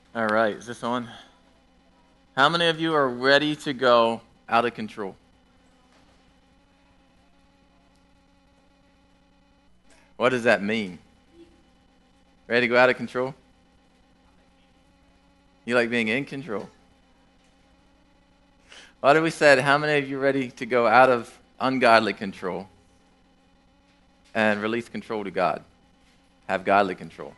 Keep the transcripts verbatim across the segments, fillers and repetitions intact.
All right, is this on? How many of you are ready to go out of control? What does that mean? Ready to go out of control? You like being in control? What did we said? How many of you are ready to go out of ungodly control and release control to God? Have godly control.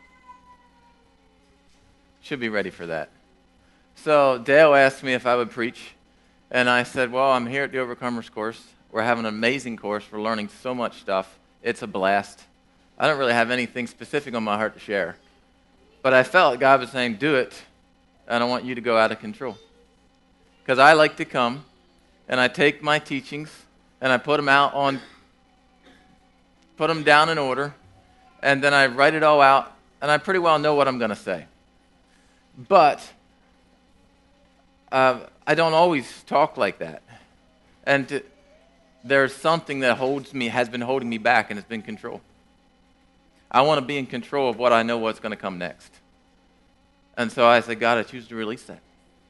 Should be ready for that. So Dale asked me if I would preach, and I said, well, I'm here at the Overcomers course. We're having an amazing course. We're learning so much stuff. It's a blast. I don't really have anything specific on my heart to share. But I felt God was saying, do it, and I want you to go out of control. Because I like to come, and I take my teachings, and I put them out on, put them down in order, and then I write it all out, and I pretty well know what I'm going to say. But uh, I don't always talk like that. And to, there's something that holds me, has been holding me back, and it's been control. I want to be in control of what I know what's going to come next. And so I said, God, I choose to release that.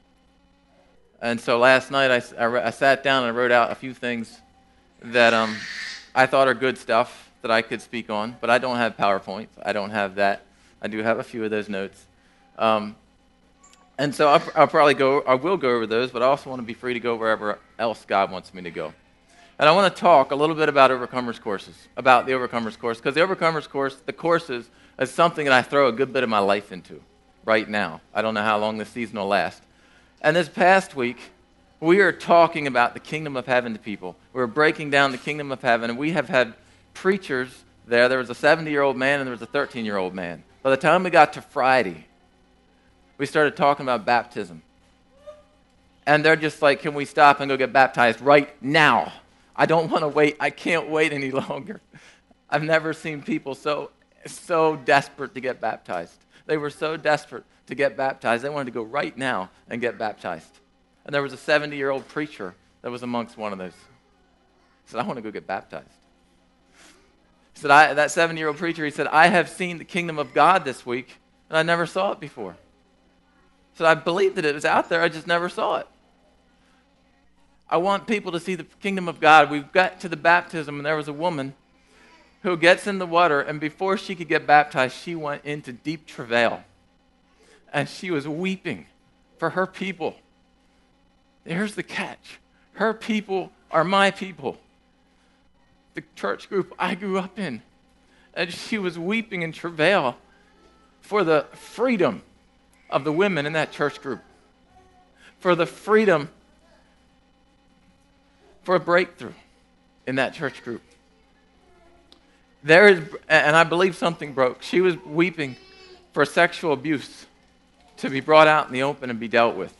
And so last night I, I, I sat down and I wrote out a few things that um, I thought are good stuff that I could speak on, but I don't have PowerPoint. I don't have that. I do have a few of those notes. Um, and so I'll, I'll probably go, I will go over those, but I also want to be free to go wherever else God wants me to go. And I want to talk a little bit about Overcomers courses, about the Overcomers course, because the Overcomers course, the courses, is something that I throw a good bit of my life into right now. I don't know how long this season will last. And this past week, we are talking about the kingdom of heaven to people. We're breaking down the kingdom of heaven, and we have had preachers there. There was a seventy-year-old man and there was a thirteen-year-old man. By the time we got to Friday, we started talking about baptism. And they're just like, can we stop and go get baptized right now? I don't want to wait. I can't wait any longer. I've never seen people so so desperate to get baptized. They were so desperate to get baptized. They wanted to go right now and get baptized. And there was a seventy-year-old preacher that was amongst one of those. He said, I want to go get baptized. He said, I, that seventy-year-old preacher, he said, I have seen the kingdom of God this week, and I never saw it before. He said, I believed that it was out there. I just never saw it. I want people to see the kingdom of God. We got to the baptism, and there was a woman who gets in the water, and before she could get baptized, she went into deep travail. And she was weeping for her people. Here's the catch. Her people are my people. The church group I grew up in. And she was weeping in travail for the freedom of the women in that church group. For the freedom for a breakthrough in that church group. There is, and I believe something broke. She was weeping for sexual abuse to be brought out in the open and be dealt with.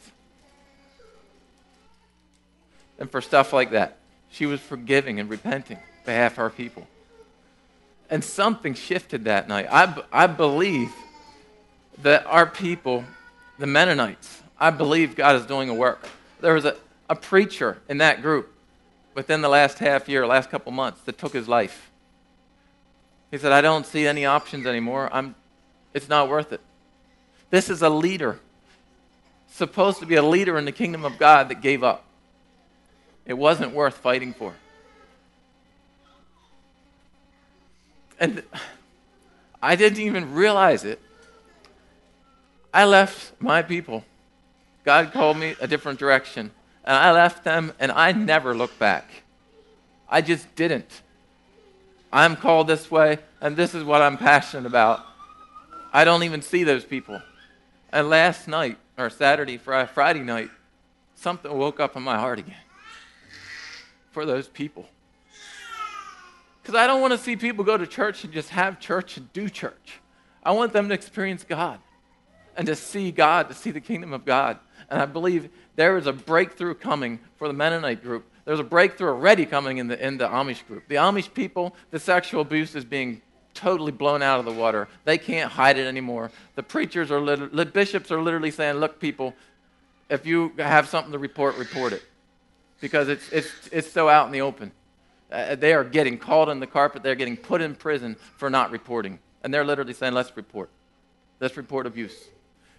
And for stuff like that. She was forgiving and repenting on behalf of our people. And something shifted that night. I, I believe that our people, the Mennonites, I believe God is doing a work. There was a, a preacher in that group within the last half year, last couple months, that took his life. He said, I don't see any options anymore. I'm, it's not worth it. This is a leader, supposed to be a leader in the kingdom of God, that gave up. It wasn't worth fighting for. And I didn't even realize it. I left my people. God called me a different direction. And I left them, and I never looked back. I just didn't. I'm called this way, and this is what I'm passionate about. I don't even see those people. And last night, or Saturday, Friday night, something woke up in my heart again for those people. Because I don't want to see people go to church and just have church and do church. I want them to experience God and to see God, to see the kingdom of God. And I believe there is a breakthrough coming for the Mennonite group. There's a breakthrough already coming in the in the Amish group. The Amish people, the sexual abuse is being totally blown out of the water. They can't hide it anymore. The preachers are, lit- the bishops are literally saying, look, people, if you have something to report, report it. Because it's it's it's so out in the open. Uh, they are getting called on the carpet. They're getting put in prison for not reporting. And they're literally saying, let's report. Let's report abuse.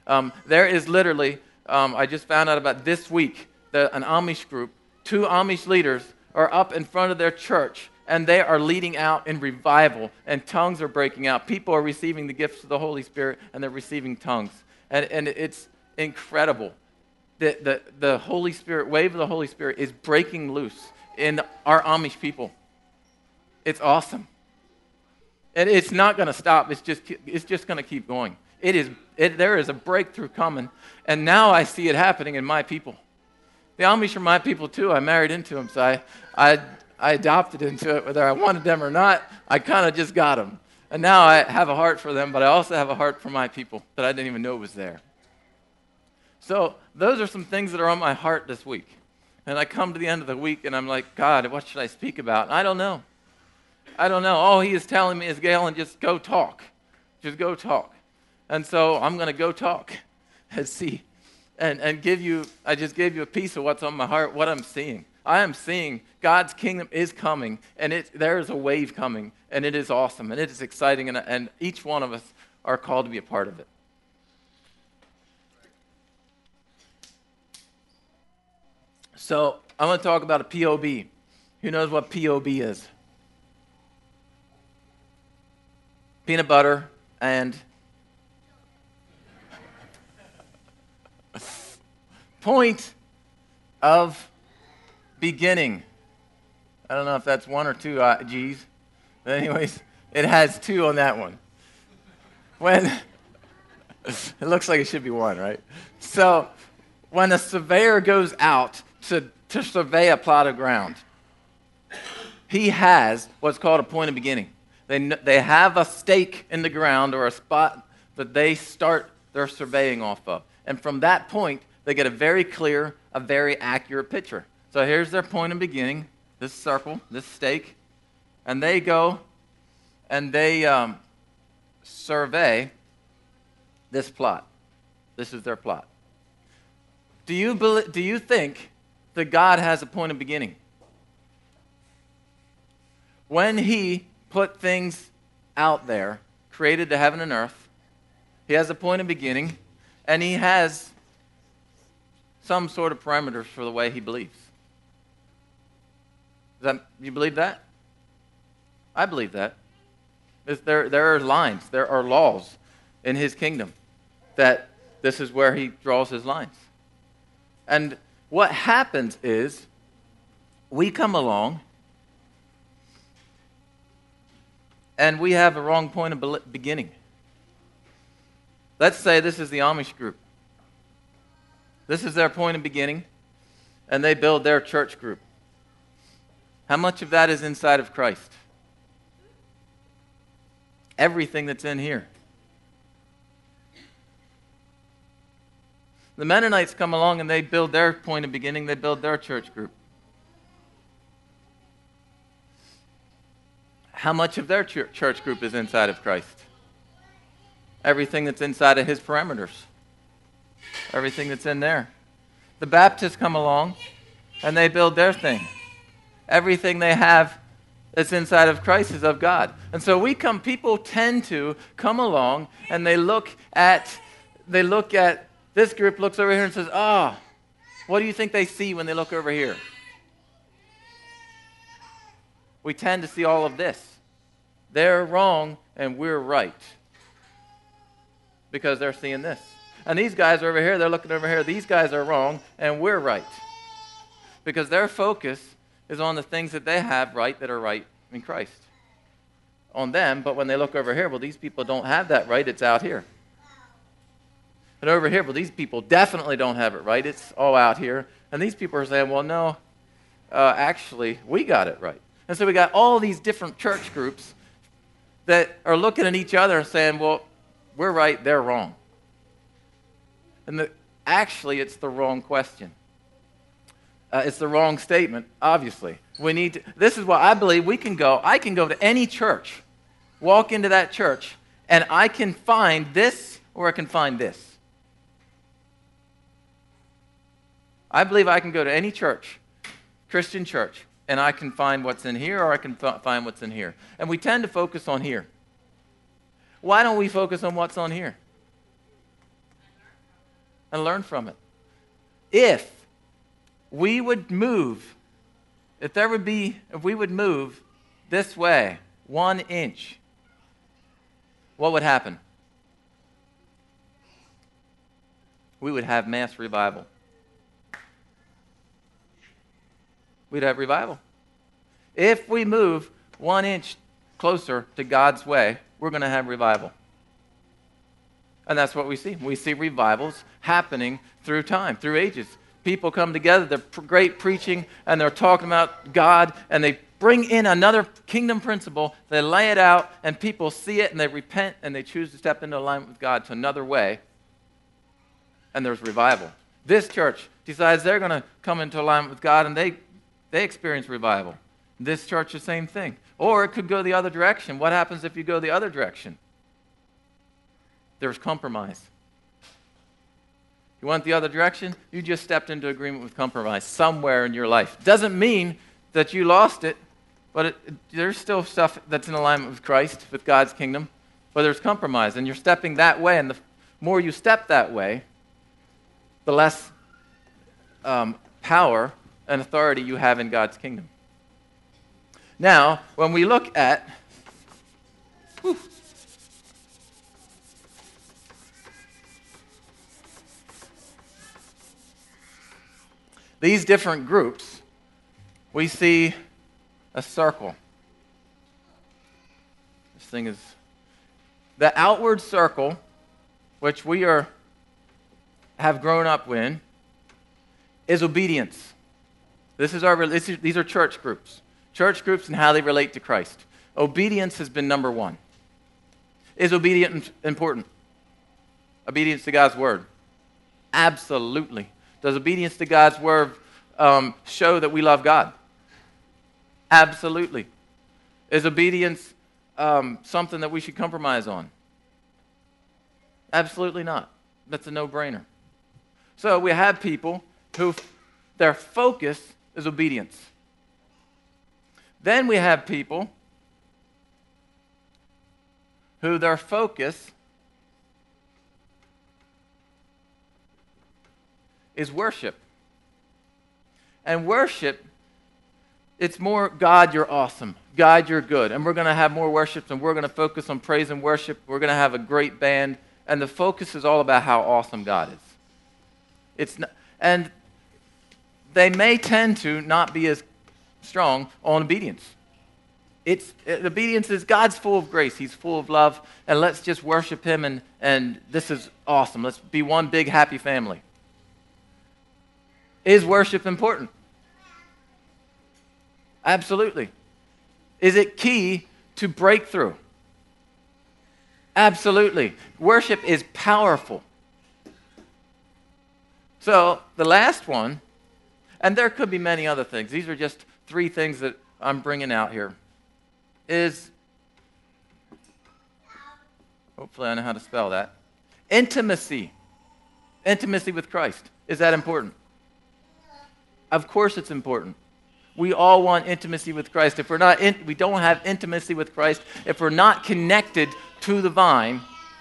Um, there is literally, um, I just found out about this week, that an Amish group, two Amish leaders are up in front of their church, and they are leading out in revival, and tongues are breaking out. People are receiving the gifts of the Holy Spirit, and they're receiving tongues. And, and it's incredible. The, the, the Holy Spirit, wave of the Holy Spirit is breaking loose in our Amish people. It's awesome. And it's not going to stop. It's just, it's just going to keep going. It is, it, there is a breakthrough coming, and now I see it happening in my people. The Amish are my people too. I married into them, so I, I, I adopted into it, whether I wanted them or not. I kind of just got them. And now I have a heart for them, but I also have a heart for my people that I didn't even know was there. So those are some things that are on my heart this week. And I come to the end of the week, and I'm like, God, what should I speak about? And I don't know. I don't know. All he is telling me is, Galen, just go talk. Just go talk. And so I'm going to go talk and see and, and give you, I just gave you a piece of what's on my heart, what I'm seeing. I am seeing God's kingdom is coming, and it, there is a wave coming, and it is awesome, and it is exciting, and, and each one of us are called to be a part of it. So I'm going to talk about a P O B. Who knows what P O B is? Peanut butter and point of beginning. I don't know if that's one or two uh, G's. But anyways, it has two on that one. When it looks like it should be one, right? So when a surveyor goes out to, to survey a plot of ground, he has what's called a point of beginning. They, they have a stake in the ground or a spot that they start their surveying off of. And from that point, they get a very clear, a very accurate picture. So here's their point of beginning, this circle, this stake. And they go and they um, survey this plot. This is their plot. Do you, believe, do you think that God has a point of beginning? When he put things out there, created the heaven and earth, he has a point of beginning, and he has some sort of parameters for the way he believes. Does that, you believe that? I believe that. There, there are lines, there are laws in his kingdom that this is where he draws his lines. And what happens is we come along and we have a wrong point of beginning. Let's say this is the Amish group. This is their point of beginning, and they build their church group. How much of that is inside of Christ? Everything that's in here. The Mennonites come along and they build their point of beginning, they build their church group. How much of their church group is inside of Christ? Everything that's inside of his parameters. Everything that's in there. The Baptists come along and they build their thing. Everything they have that's inside of Christ is of God. And so we come, people tend to come along and they look at, they look at, this group looks over here and says, oh, what do you think they see when they look over here? We tend to see all of this. They're wrong and we're right. Because they're seeing this. And these guys are over here, they're looking over here. These guys are wrong and we're right. Because their focus is on the things that they have right that are right in Christ. On them, but when they look over here, well, these people don't have that right, it's out here. And over here, well, these people definitely don't have it right, it's all out here. And these people are saying, well, no, uh, actually, we got it right. And so we got all these different church groups that are looking at each other and saying, well, we're right, they're wrong. And the, actually, it's the wrong question. Uh, it's the wrong statement, obviously. We need to, this is what I believe we can go. I can go to any church, walk into that church, and I can find this or I can find this. I believe I can go to any church, Christian church, and I can find what's in here or I can f- find what's in here. And we tend to focus on here. Why don't we focus on what's on here? and learn from it. If we would move, if there would be, if we would move this way, one inch, what would happen? We would have mass revival. We'd have revival. If we move one inch closer to God's way, we're going to have revival. And that's what we see. We see revivals happening through time, through ages. People come together, they're pr- great preaching, and they're talking about God, and they bring in another kingdom principle, they lay it out, and people see it, and they repent, and they choose to step into alignment with God to another way, and there's revival. This church decides they're going to come into alignment with God, and they, they experience revival. This church, the same thing. Or it could go the other direction. What happens if you go the other direction? There's compromise. You want the other direction? You just stepped into agreement with compromise somewhere in your life. Doesn't mean that you lost it, but it, it, there's still stuff that's in alignment with Christ, with God's kingdom, but there's compromise, and you're stepping that way, and the more you step that way, the less um, power and authority you have in God's kingdom. Now, when we look at whew, these different groups, we see a circle. This thing is the outward circle, which we are have grown up in, is obedience. This is our this is, these are church groups. Church groups and how they relate to Christ. Obedience has been number one. Is obedience important? Obedience to God's word. Absolutely. Does obedience to God's word um, show that we love God? Absolutely. Is obedience um, something that we should compromise on? Absolutely not. That's a no-brainer. So we have people who their focus is obedience. Then we have people who their focus is worship. And worship, it's more, God, you're awesome. God, you're good. And we're going to have more worships, and we're going to focus on praise and worship. We're going to have a great band. And the focus is all about how awesome God is. It's not, and they may tend to not be as strong on obedience. It's it, obedience is God's full of grace. He's full of love. And let's just worship him, and, and this is awesome. Let's be one big happy family. Is worship important? Absolutely. Is it key to breakthrough? Absolutely. Worship is powerful. So the last one, and there could be many other things. These are just three things that I'm bringing out here. Is, hopefully I know how to spell that, intimacy. Intimacy with Christ. Is that important? Of course it's important. We all want intimacy with Christ. If we're not in, we don't have intimacy with Christ, if we're not connected to the vine,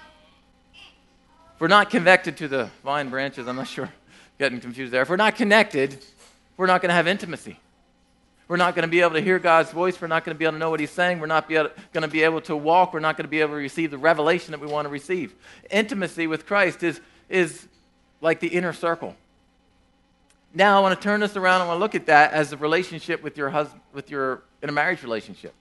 if we're not connected to the vine branches, I'm not sure, getting confused there. If we're not connected, we're not going to have intimacy. We're not going to be able to hear God's voice. We're not going to be able to know what he's saying. We're not going to be able to walk. We're not going to be able to receive the revelation that we want to receive. Intimacy with Christ is, is like the inner circle. Now I want to turn this around. I want to look at that as a relationship with your husband, with your in a marriage relationship.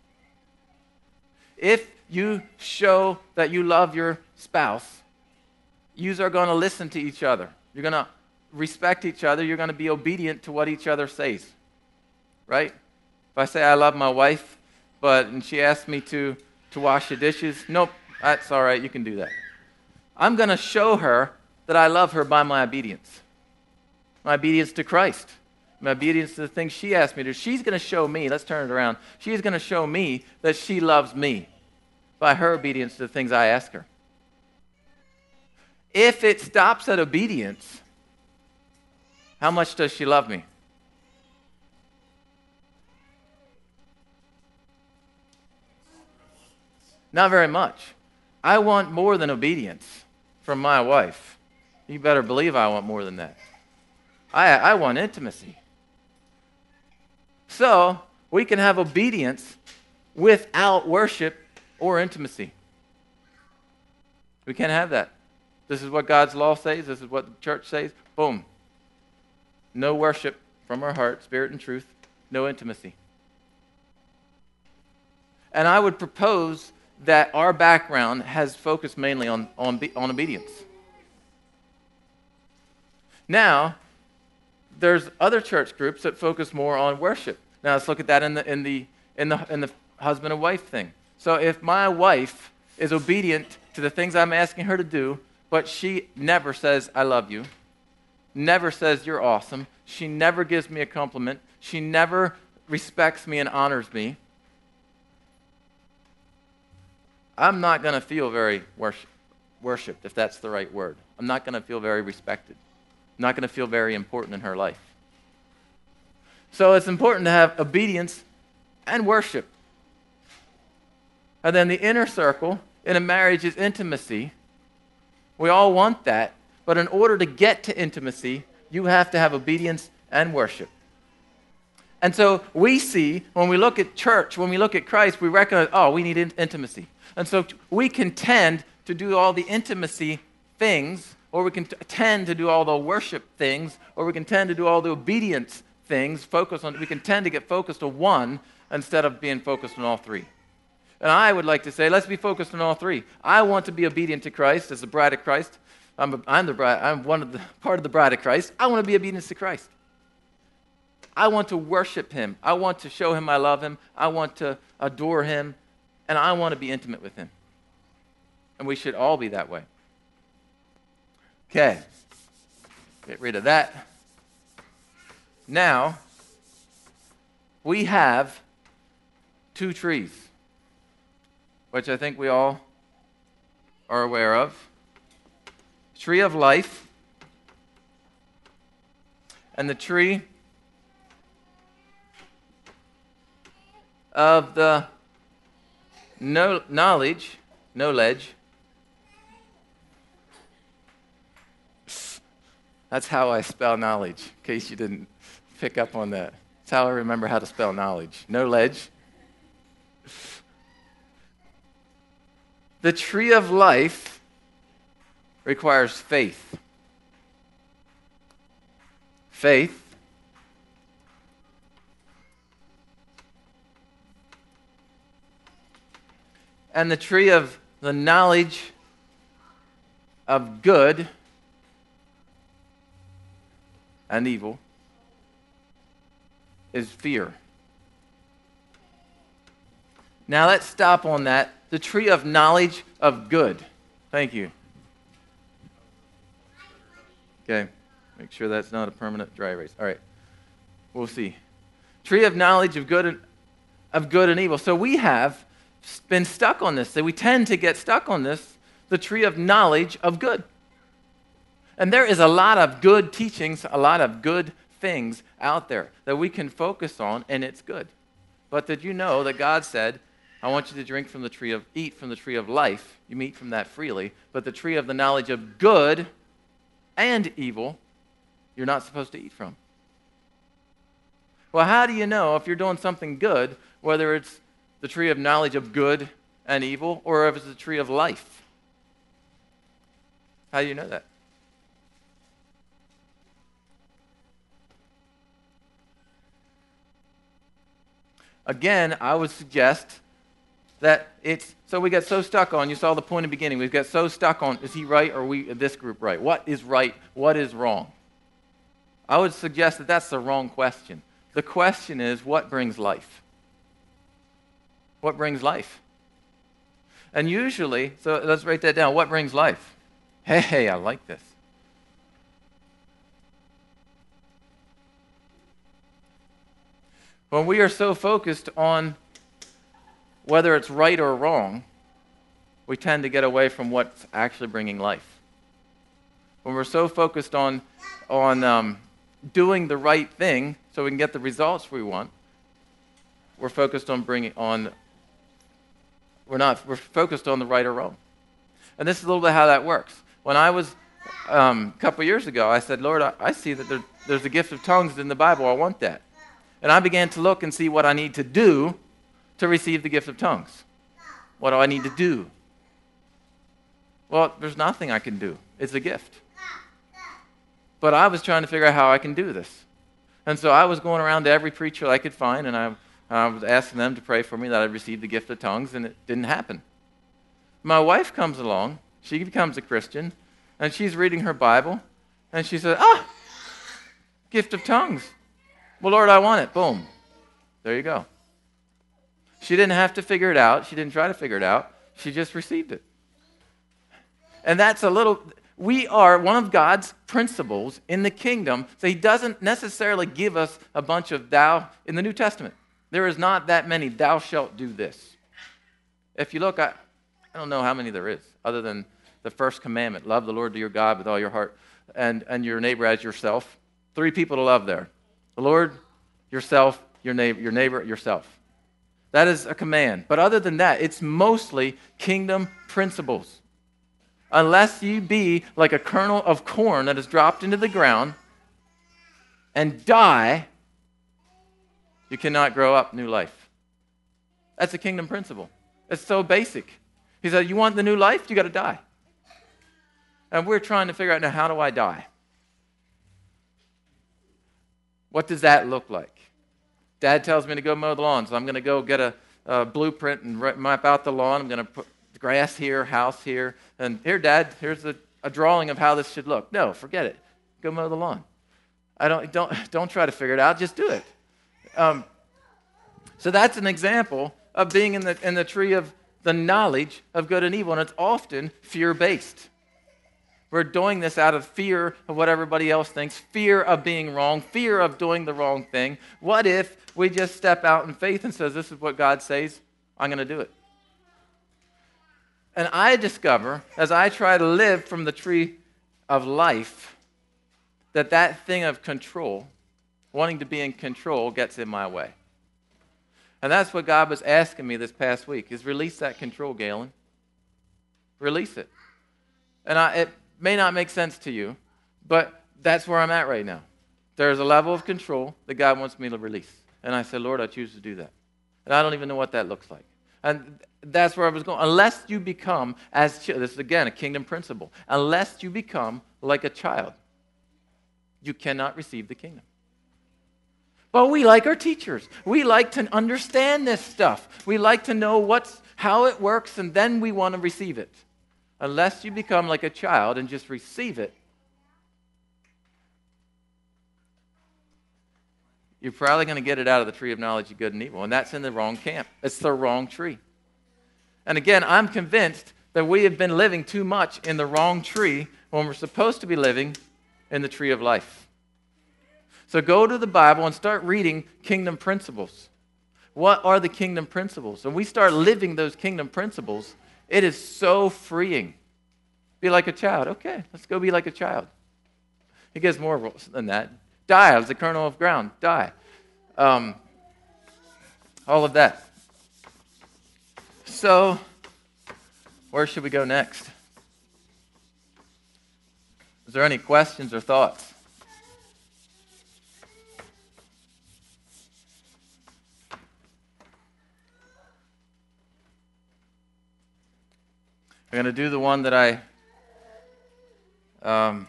If you show that you love your spouse, you are going to listen to each other. You're going to respect each other. You're going to be obedient to what each other says. Right? If I say I love my wife, but and she asks me to to wash the dishes, nope, that's all right. You can do that. I'm going to show her that I love her by my obedience. My obedience to Christ. My obedience to the things she asked me to do. She's going to show me, let's turn it around. She's going to show me that she loves me by her obedience to the things I ask her. If it stops at obedience, how much does she love me? Not very much. I want more than obedience from my wife. You better believe I want more than that. I, I want intimacy. So, we can have obedience without worship or intimacy. We can't have that. This is what God's law says. This is what the church says. Boom. No worship from our heart, spirit and truth. No intimacy. And I would propose that our background has focused mainly on, on, on obedience. Now, there's other church groups that focus more on worship. Now let's look at that in the in the in the in the husband and wife thing. So if my wife is obedient to the things I'm asking her to do, but she never says I love you, never says you're awesome, she never gives me a compliment, she never respects me and honors me, I'm not going to feel very worship, worshiped, if that's the right word. I'm not going to feel very respected. I'm not going to feel very important in her life. So it's important to have obedience and worship. And then the inner circle in a marriage is intimacy. We all want that, but in order to get to intimacy, you have to have obedience and worship. And so we see, when we look at church, when we look at Christ, we recognize, oh, we need in- intimacy. And so we can tend to do all the intimacy things, or we can t- tend to do all the worship things, or we can tend to do all the obedience things, focus on, we can tend to get focused on one instead of being focused on all three. And I would like to say, let's be focused on all three. I want to be obedient to Christ as the bride of Christ. I'm, a, I'm the bride, I'm one of the part of the bride of Christ. I want to be obedient to Christ. I want to worship him. I want to show him I love him. I want to adore him. And I want to be intimate with him. And we should all be that way. Okay. Get rid of that. Now, we have two trees, which I think we all are aware of. Tree of life and the tree of the no knowledge, knowledge. That's how I spell knowledge, in case you didn't pick up on that. That's how I remember how to spell knowledge. Knowledge. The tree of life requires faith. Faith. And the tree of the knowledge of good and evil is fear. Now let's stop on that. The tree of knowledge of good. Thank you. Okay, make sure that's not a permanent dry erase. All right, we'll see. Tree of knowledge of good and, of good and evil. So we have been stuck on this. So we tend to get stuck on this, the tree of knowledge of good. And there is a lot of good teachings, a lot of good things out there that we can focus on, and it's good. But did you know that God said, I want you to drink from the tree of, eat from the tree of life. You eat from that freely. But the tree of the knowledge of good and evil, you're not supposed to eat from. Well, how do you know if you're doing something good, whether it's the tree of knowledge of good and evil, or if it's the tree of life? How do you know that? Again, I would suggest that it's, so we get so stuck on, you saw the point in the beginning, we get so stuck on, is he right or we, this group right? What is right? What is wrong? I would suggest that that's the wrong question. The question is, what brings life? What brings life? And usually, so let's write that down, what brings life? Hey, I like this. When we are so focused on whether it's right or wrong, we tend to get away from what's actually bringing life. When we're so focused on, on um, doing the right thing so we can get the results we want, we're focused on bringing on, we're not, we're focused on the right or wrong. And this is a little bit how that works. When I was, Um, a couple years ago, I said, Lord, I, I see that there, there's a gift of tongues in the Bible. I want that. And I began to look and see what I need to do to receive the gift of tongues. What do I need to do? Well, there's nothing I can do. It's a gift. But I was trying to figure out how I can do this. And so I was going around to every preacher I could find, and I, I was asking them to pray for me that I'd receive the gift of tongues, and it didn't happen. My wife comes along. She becomes a Christian, and she's reading her Bible, and she said, ah, gift of tongues. Well, Lord, I want it. Boom. There you go. She didn't have to figure it out. She didn't try to figure it out. She just received it. And that's a little, we are one of God's principles in the kingdom. So he doesn't necessarily give us a bunch of thou in the New Testament. There is not that many thou shalt do this. If you look, I, I don't know how many there is, other than the first commandment, love the Lord your God with all your heart and, and your neighbor as yourself. Three people to love there. The Lord, yourself, your neighbor, your neighbor, yourself. That is a command. But other than that, it's mostly kingdom principles. Unless you be like a kernel of corn that is dropped into the ground and die, you cannot grow up new life. That's a kingdom principle. It's so basic. He said, you want the new life? You got to die. And we're trying to figure out now, how do I die? What does that look like? Dad tells me to go mow the lawn, so I'm going to go get a, a blueprint and map out the lawn. I'm going to put grass here, house here, and here, Dad, here's a, a drawing of how this should look. No, forget it. Go mow the lawn. I don't don't don't try to figure it out. Just do it. Um, so that's an example of being in the in the tree of the knowledge of good and evil, and it's often fear-based. We're doing this out of fear of what everybody else thinks, fear of being wrong, fear of doing the wrong thing. What if we just step out in faith and says, this is what God says, I'm going to do it? And I discover, as I try to live from the tree of life, that that thing of control, wanting to be in control, gets in my way. And that's what God was asking me this past week, is release that control, Galen. Release it. And I, it may not make sense to you, but that's where I'm at right now. There's a level of control that God wants me to release. And I said, Lord, I choose to do that. And I don't even know what that looks like. And that's where I was going. Unless you become, as this is again a kingdom principle, unless you become like a child, you cannot receive the kingdom. But we like our teachers. We like to understand this stuff. We like to know what's how it works, and then we want to receive it. Unless you become like a child and just receive it, you're probably going to get it out of the tree of knowledge of good and evil, and that's in the wrong camp. It's the wrong tree. And again, I'm convinced that we have been living too much in the wrong tree when we're supposed to be living in the tree of life. So go to the Bible and start reading kingdom principles. What are the kingdom principles? And we start living those kingdom principles, it is so freeing. Be like a child. Okay, let's go be like a child. He gives more rules than that. Die as a kernel of ground. Die. Um, all of that. So, where should we go next? Is there any questions or thoughts? I'm going to do the one that I... Um,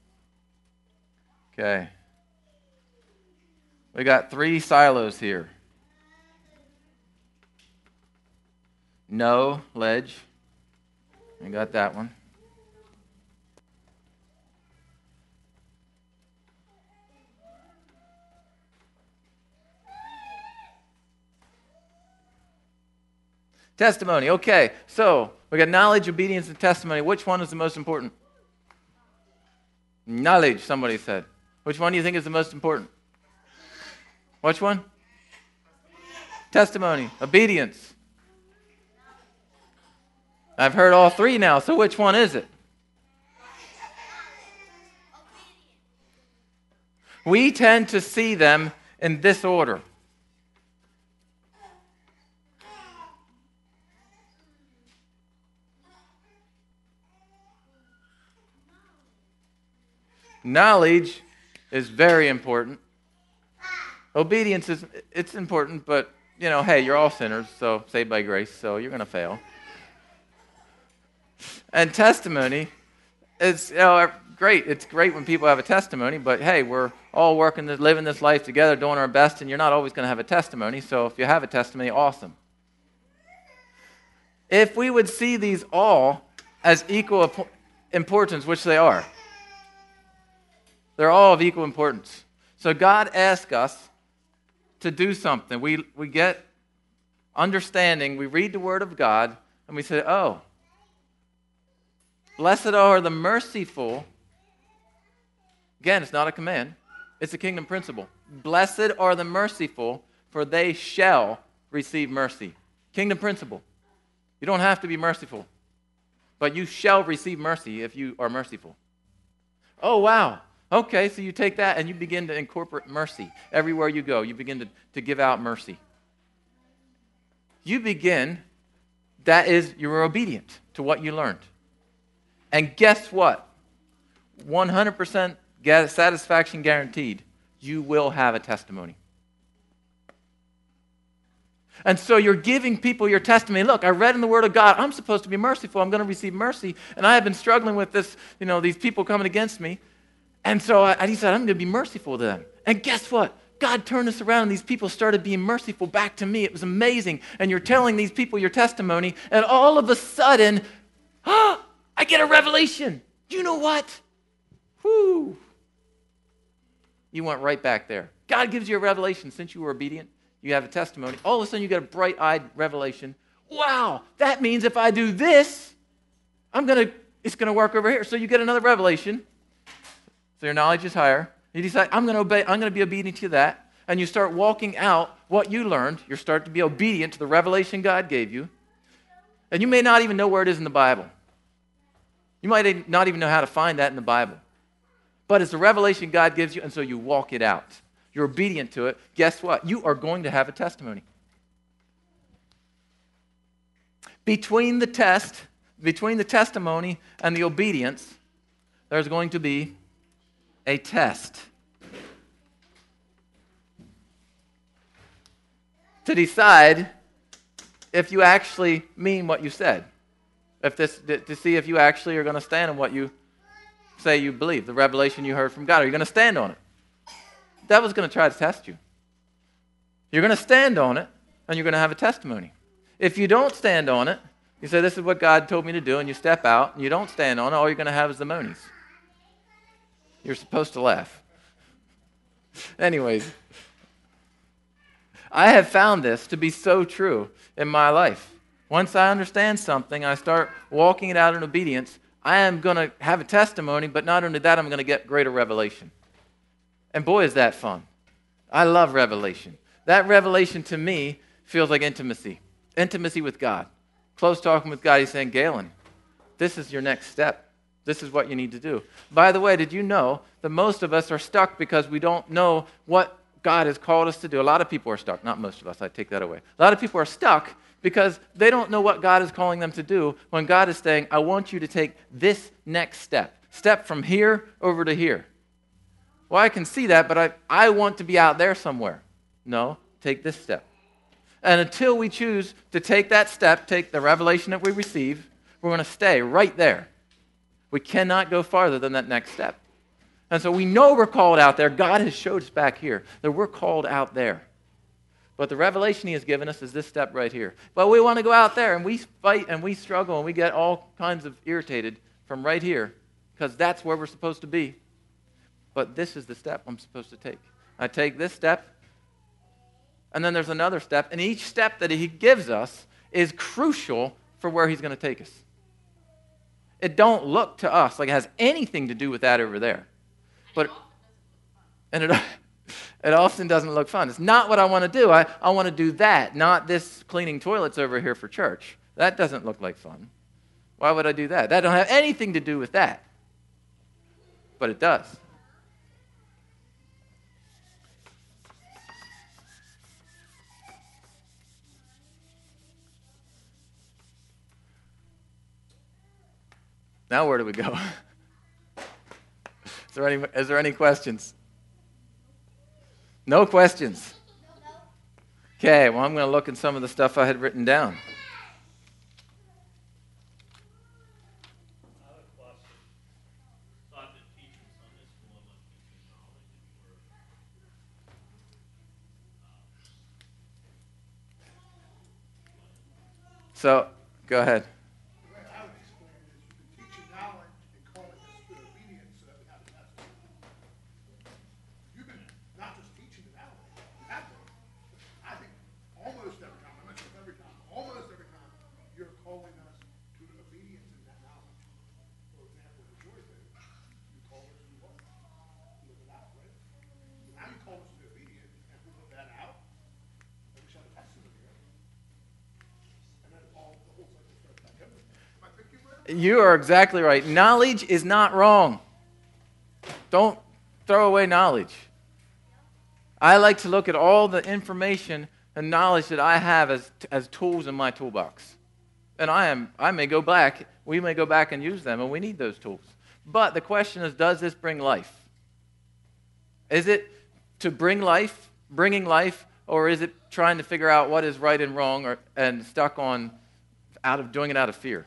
okay. We got three silos here. No ledge. We got that one. Testimony. Okay, so we got knowledge, obedience, and testimony. Which one is the most important? Knowledge, somebody said. Which one do you think is the most important? Which one? Testimony. Obedience. I've heard all three now, so which one is it? We tend to see them in this order. Knowledge is very important. Obedience is it's important, but you know, hey, you're all sinners, so saved by grace, so you're going to fail. And testimony is, you know, great. It's great when people have a testimony, but hey, we're all working, living this life together, doing our best, and you're not always going to have a testimony. So if you have a testimony, awesome. If we would see these all as equal importance, which they are, they're all of equal importance. So God asks us to do something. We we get understanding, we read the Word of God, and we say, oh, blessed are the merciful. Again, it's not a command. It's a kingdom principle. Blessed are the merciful, for they shall receive mercy. Kingdom principle. You don't have to be merciful, but you shall receive mercy if you are merciful. Oh, wow. Okay, so you take that and you begin to incorporate mercy. Everywhere you go, you begin to, to give out mercy. You begin, that is, you're obedient to what you learned. And guess what? one hundred percent satisfaction guaranteed. You will have a testimony. And so you're giving people your testimony. Look, I read in the Word of God, I'm supposed to be merciful. I'm going to receive mercy. And I have been struggling with this, you know, these people coming against me. And so I, I said, I'm going to be merciful to them. And guess what? God turned this around and these people started being merciful back to me. It was amazing. And you're telling these people your testimony. And all of a sudden, oh, I get a revelation. You know what? Whoo. You went right back there. God gives you a revelation since you were obedient. You have a testimony. All of a sudden, you get a bright-eyed revelation. Wow, that means if I do this, I'm gonna. It's gonna work over here. So you get another revelation. So your knowledge is higher. You decide, I'm gonna obey. I'm gonna be obedient to that, and you start walking out what you learned. You start to be obedient to the revelation God gave you, and you may not even know where it is in the Bible. You might not even know how to find that in the Bible, but it's the revelation God gives you, and so you walk it out. You're obedient to it. Guess what? You are going to have a testimony. Between the test, between the testimony and the obedience, there's going to be a test. To decide if you actually mean what you said. If this, to see if you actually are going to stand on what you say you believe, the revelation you heard from God. Are you going to stand on it? The devil's going to try to test you. You're going to stand on it, and you're going to have a testimony. If you don't stand on it, you say, this is what God told me to do, and you step out, and you don't stand on it, all you're going to have is the monies. You're supposed to laugh. Anyways, I have found this to be so true in my life. Once I understand something, I start walking it out in obedience, I am going to have a testimony, but not only that, I'm going to get greater revelation. And boy, is that fun. I love revelation. That revelation to me feels like intimacy. Intimacy with God. Close talking with God. He's saying, Galen, this is your next step. This is what you need to do. By the way, did you know that most of us are stuck because we don't know what God has called us to do? A lot of people are stuck. Not most of us. I take that away. A lot of people are stuck because they don't know what God is calling them to do when God is saying, I want you to take this next step. Step from here over to here. Well, I can see that, but I, I want to be out there somewhere. No, take this step. And until we choose to take that step, take the revelation that we receive, we're going to stay right there. We cannot go farther than that next step. And so we know we're called out there. God has showed us back here that we're called out there. But the revelation he has given us is this step right here. But we want to go out there, and we fight, and we struggle, and we get all kinds of irritated from right here because that's where we're supposed to be. But this is the step I'm supposed to take. I take this step, and then there's another step, and each step that he gives us is crucial for where he's going to take us. It don't look to us like it has anything to do with that over there. But and it, it often doesn't look fun. It's not what I want to do. I, I want to do that, not this cleaning toilets over here for church. That doesn't look like fun. Why would I do that? That don't have anything to do with that. But it does. Now where do we go? Is there any, is there any questions? No questions? Okay, well, I'm going to look at some of the stuff I had written down. So, go ahead. The way I would explain it is you can teach it knowledge and call it the obedience so that we have the best. You can not just teach it knowledge, you have to. I think almost every time, I'm not sure every time, almost every time, you're calling us to the obedience in that knowledge. For example, the joy thing, you call us to what? Live it out, right? So now you call us to obedience, and if we live that out, then we should have a testimony, right? And then all the whole cycle starts back over. Am I thinking right? You are exactly right. Knowledge is not wrong. Don't throw away knowledge. I like to look at all the information and knowledge that I have as as tools in my toolbox. And I am I may go back, we may go back and use them, and we need those tools. But the question is, does this bring life? Is it to bring life, bringing life, or is it trying to figure out what is right and wrong, or and stuck on out of doing it out of fear?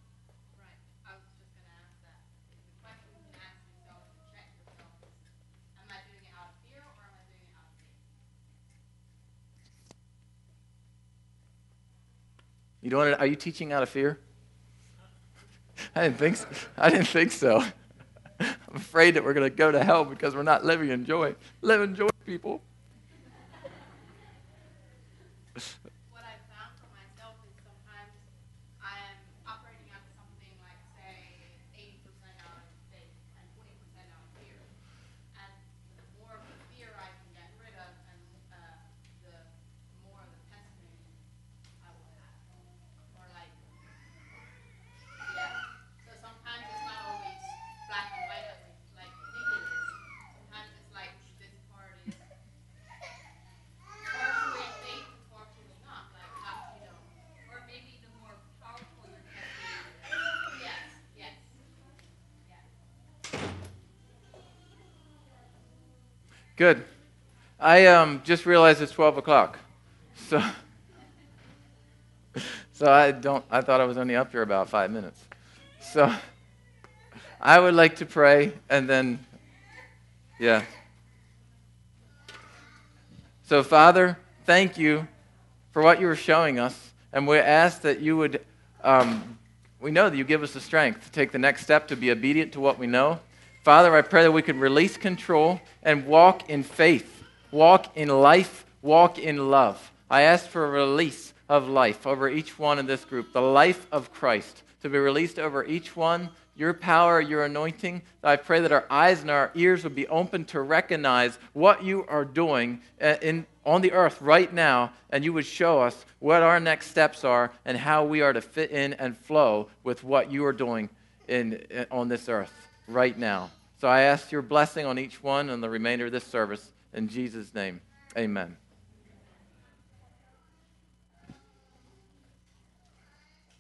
You doing it? Are you teaching out of fear? I didn't think so. I didn't think so. I'm afraid that we're going to go to hell because we're not living in joy. Live in joy, people. What I found for myself is sometimes I am operating out of something like, say, eighty percent out of faith and twenty percent out of fear. And the more of the fear I can get rid of, and uh, the more of the testimony I will have. Or like, yeah. So sometimes it's not always black and white like we like we think it is. Sometimes it's like this part is partially faith and partially not. Like how you know, or maybe the more powerful your testimony is. Yes, yes, yes. Good. I um, just realized it's twelve o'clock. So, so I don't. I thought I was only up here about five minutes. So, I would like to pray, and then, yeah. So, Father, thank you for what you were showing us, and we ask that you would. Um, we know that you give us the strength to take the next step to be obedient to what we know. Father, I pray that we could release control and walk in faith, walk in life, walk in love. I ask for a release of life over each one in this group, the life of Christ to be released over each one, your power, your anointing. I pray that our eyes and our ears would be open to recognize what you are doing in, on the earth right now, and you would show us what our next steps are and how we are to fit in and flow with what you are doing in, in on this earth right now. So I ask your blessing on each one and the remainder of this service. In Jesus' name, amen.